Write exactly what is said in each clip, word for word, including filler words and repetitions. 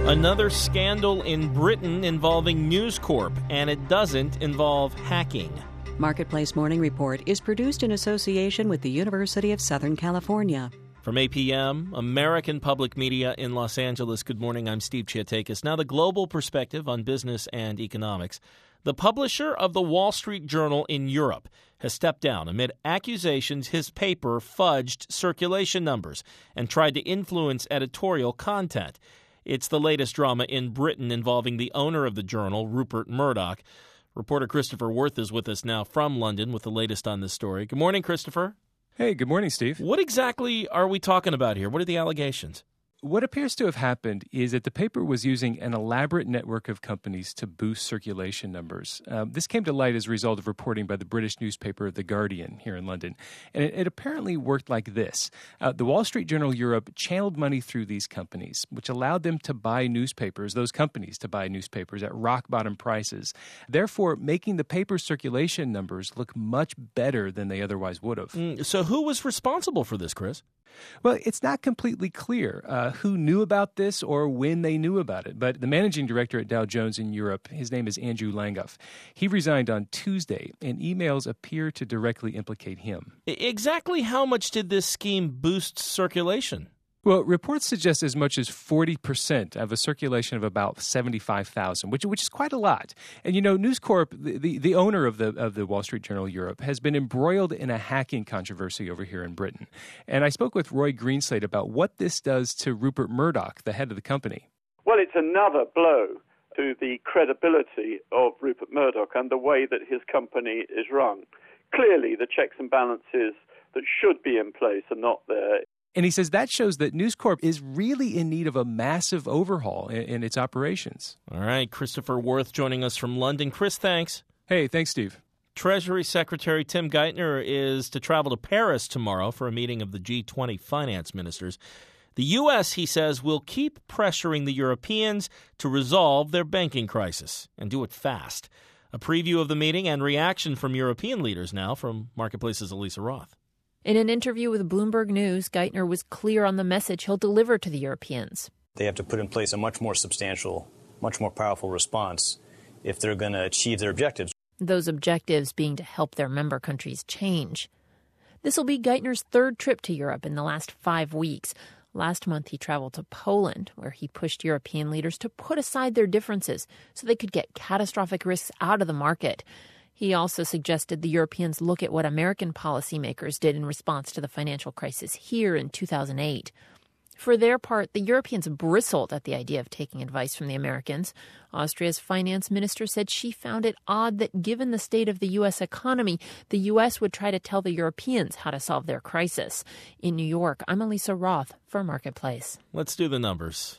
Another scandal in Britain involving News Corp, and it doesn't involve hacking. Marketplace Morning Report is produced in association with the University of Southern California. From A P M, American Public Media in Los Angeles, good morning. I'm Steve Chiatakis. Now, the global perspective on business and economics. The publisher of the Wall Street Journal in Europe has stepped down amid accusations his paper fudged circulation numbers and tried to influence editorial content. It's the latest drama in Britain involving the owner of the journal, Rupert Murdoch. Reporter Christopher Worth is with us now from London with the latest on this story. Good morning, Christopher. Hey, good morning, Steve. What exactly are we talking about here? What are the allegations? What appears to have happened is that the paper was using an elaborate network of companies to boost circulation numbers. Um, this came to light as a result of reporting by the British newspaper The Guardian here in London. And it, it apparently worked like this. Uh, the Wall Street Journal Europe channeled money through these companies, which allowed them to buy newspapers, those companies to buy newspapers at rock-bottom prices, therefore making the paper's circulation numbers look much better than they otherwise would have. Mm, so who was responsible for this, Chris? Well, it's not completely clear uh, who knew about this or when they knew about it. But the managing director at Dow Jones in Europe, his name is Andrew Langoff. He resigned on Tuesday, and emails appear to directly implicate him. Exactly how much did this scheme boost circulation? Well, reports suggest as much as forty percent of a circulation of about seventy-five thousand, which which is quite a lot. And, you know, News Corp, the, the, the owner of the of the Wall Street Journal Europe, has been embroiled in a hacking controversy over here in Britain. And I spoke with Roy Greenslade about what this does to Rupert Murdoch, the head of the company. Well, it's another blow to the credibility of Rupert Murdoch and the way that his company is run. Clearly, the checks and balances that should be in place are not there. And he says that shows that News Corp is really in need of a massive overhaul in, in its operations. All right, Christopher Worth joining us from London. Chris, thanks. Hey, thanks, Steve. Treasury Secretary Tim Geithner is to travel to Paris tomorrow for a meeting of the G twenty finance ministers. The U S, he says, will keep pressuring the Europeans to resolve their banking crisis and do it fast. A preview of the meeting and reaction from European leaders now from Marketplace's Elisa Roth. In an interview with Bloomberg News, Geithner was clear on the message he'll deliver to the Europeans. They have to put in place a much more substantial, much more powerful response if they're going to achieve their objectives. Those objectives being to help their member countries change. This will be Geithner's third trip to Europe in the last five weeks. Last month, he traveled to Poland, where he pushed European leaders to put aside their differences so they could get catastrophic risks out of the market. He also suggested the Europeans look at what American policymakers did in response to the financial crisis here in two thousand eight. For their part, the Europeans bristled at the idea of taking advice from the Americans. Austria's finance minister said she found it odd that given the state of the U S economy, the U S would try to tell the Europeans how to solve their crisis. In New York, I'm Elisa Roth for Marketplace. Let's do the numbers.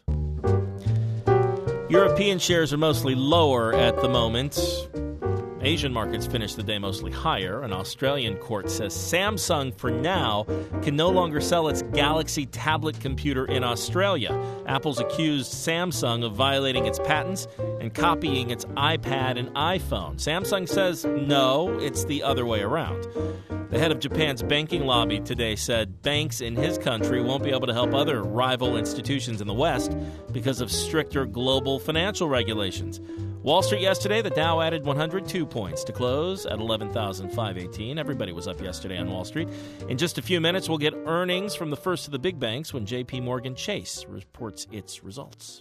European shares are mostly lower at the moment. Asian markets finished the day mostly higher. An Australian court says Samsung, for now, can no longer sell its Galaxy tablet computer in Australia. Apple's accused Samsung of violating its patents and copying its iPad and iPhone. Samsung says no, it's the other way around. The head of Japan's banking lobby today said banks in his country won't be able to help other rival institutions in the West because of stricter global financial regulations. Wall Street yesterday, the Dow added one hundred two points to close at eleven thousand five hundred eighteen. Everybody was up yesterday on Wall Street. In just a few minutes, we'll get earnings from the first of the big banks when J P. Morgan Chase reports its results.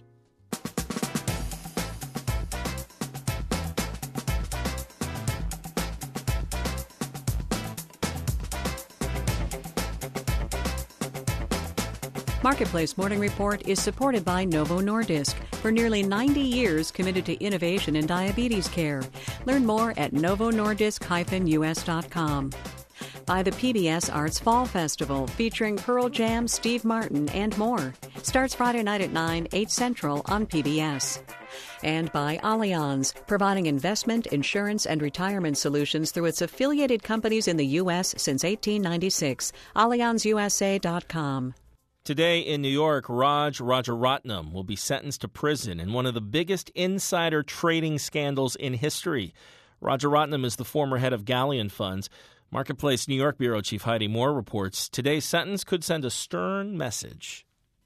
Marketplace Morning Report is supported by Novo Nordisk, for nearly ninety years committed to innovation in diabetes care. Learn more at novo nordisk dash u s dot com. By the P B S Arts Fall Festival, featuring Pearl Jam, Steve Martin, and more. Starts Friday night at nine, eight Central on P B S. And by Allianz, providing investment, insurance, and retirement solutions through its affiliated companies in the U S since eighteen ninety-six. allianz u s a dot com. Today in New York, Raj Rajaratnam will be sentenced to prison in one of the biggest insider trading scandals in history. Rajaratnam is the former head of Galleon Funds. Marketplace New York Bureau Chief Heidi Moore reports today's sentence could send a stern message.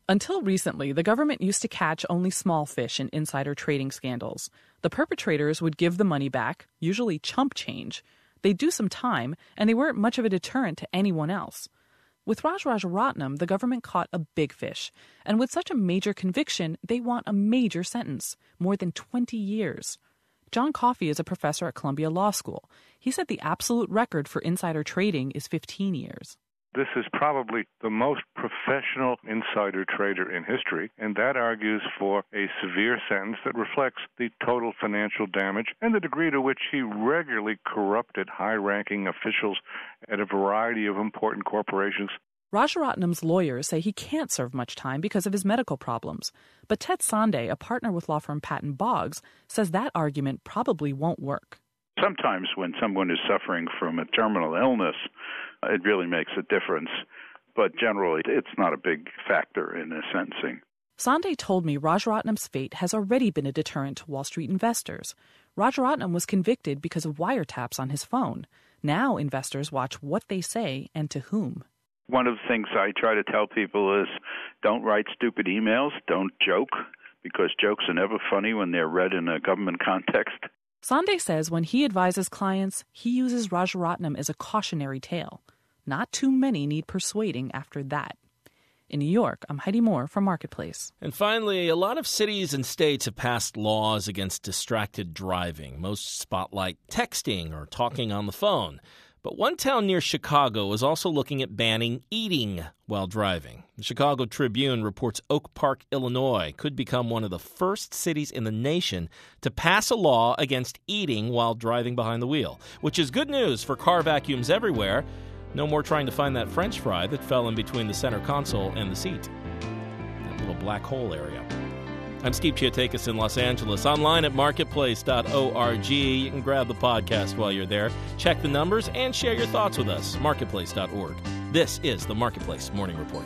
Until recently, the government used to catch only small fish in insider trading scandals. The perpetrators would give the money back, usually chump change. They'd do some time, and they weren't much of a deterrent to anyone else. With Raj Rajaratnam, the government caught a big fish. And with such a major conviction, they want a major sentence, more than twenty years. John Coffey is a professor at Columbia Law School. He said the absolute record for insider trading is fifteen years. This is probably the most professional insider trader in history, and that argues for a severe sentence that reflects the total financial damage and the degree to which he regularly corrupted high-ranking officials at a variety of important corporations. Rajaratnam's lawyers say he can't serve much time because of his medical problems. But Ted Sande, a partner with law firm Patton Boggs, says that argument probably won't work. Sometimes when someone is suffering from a terminal illness, it really makes a difference. But generally, it's not a big factor in the sentencing. Sande told me Rajaratnam's fate has already been a deterrent to Wall Street investors. Rajaratnam was convicted because of wiretaps on his phone. Now investors watch what they say and to whom. One of the things I try to tell people is don't write stupid emails, don't joke, because jokes are never funny when they're read in a government context. Sande says when he advises clients, he uses Rajaratnam as a cautionary tale. Not too many need persuading after that. In New York, I'm Heidi Moore for Marketplace. And finally, a lot of cities and states have passed laws against distracted driving. Most spotlight texting or talking on the phone. But one town near Chicago is also looking at banning eating while driving. The Chicago Tribune reports Oak Park, Illinois, could become one of the first cities in the nation to pass a law against eating while driving behind the wheel, which is good news for car vacuums everywhere. No more trying to find that French fry that fell in between the center console and the seat. That little black hole area. I'm Steve Chiotakis in Los Angeles. Online at marketplace dot org. You can grab the podcast while you're there. Check the numbers and share your thoughts with us. marketplace dot org. This is the Marketplace Morning Report.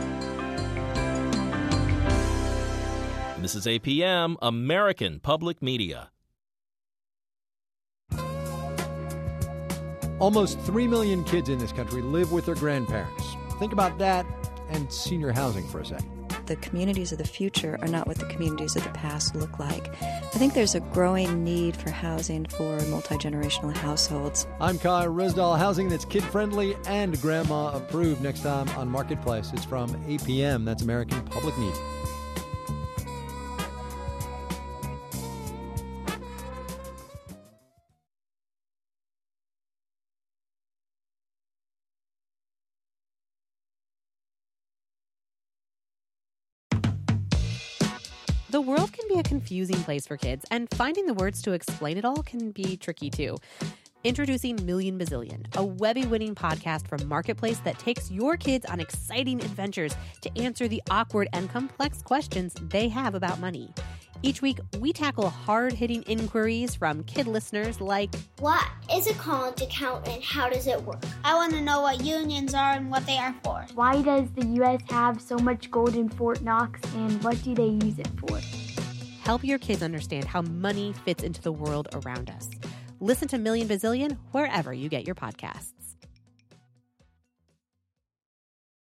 And this is A P M, American Public Media. Almost three million kids in this country live with their grandparents. Think about that and senior housing for a second. The communities of the future are not what the communities of the past look like. I think there's a growing need for housing for multi-generational households. I'm Kai Resdahl. Housing that's kid-friendly and grandma-approved. Next time on Marketplace. It's from A P M. That's American Public Media. The world can be a confusing place for kids, and finding the words to explain it all can be tricky too. Introducing Million Bazillion, a Webby-winning podcast from Marketplace that takes your kids on exciting adventures to answer the awkward and complex questions they have about money. Each week, we tackle hard-hitting inquiries from kid listeners like, what is a college account and how does it work? I want to know what unions are and what they are for. Why does the U S have so much gold in Fort Knox and what do they use it for? Help your kids understand how money fits into the world around us. Listen to Million Bazillion wherever you get your podcasts.